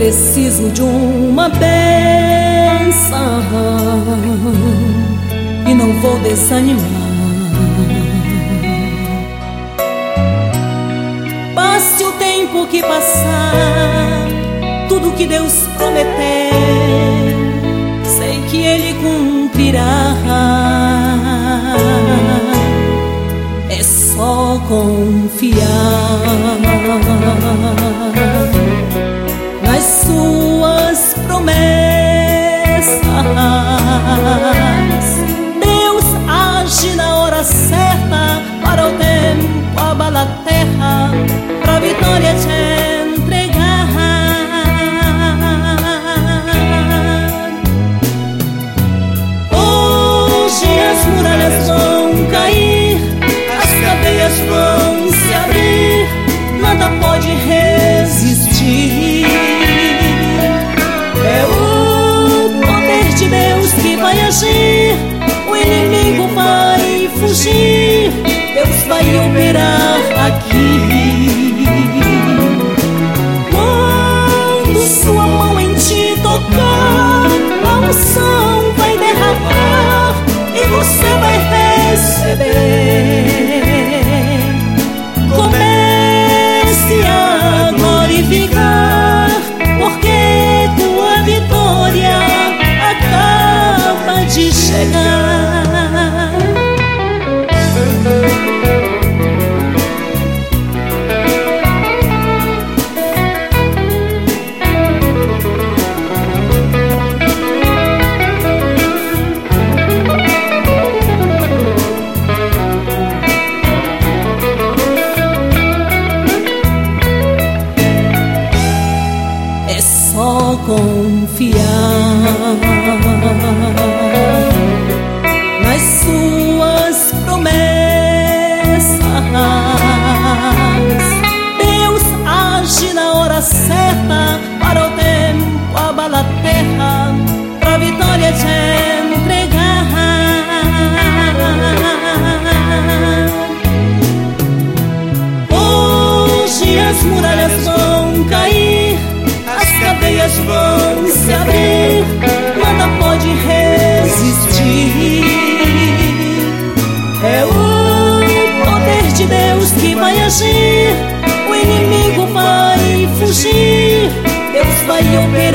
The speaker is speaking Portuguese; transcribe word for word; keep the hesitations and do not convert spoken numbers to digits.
preciso de uma bênção e não vou desanimar. Passe o tempo que passar, tudo que Deus prometeu, sei que Ele cumprirá. É só confiar nas suas promessas. Deus age na hora certa, para o tempo abala a terra, pra vitória te entregar. Hoje as muralhas vão cair, as cadeias vão se abrir, nada pode resistir. É o poder de Deus que vai agir, o inimigo vai fugir, Deus vai operar aqui. Quando sua mão em ti tocar, a unção vai derramar e você vai receber. Comece a glorificar, porque tua vitória acaba de chegar. É só confiar nas suas promessas. Deus age na hora certa, para o tempo abala a terra, pra vitória te entregar. Hoje as muralhas vão cair, as cadeias vão se abrir, nada pode resistir. É o poder de Deus que vai agir, o inimigo vai fugir, Deus vai operar.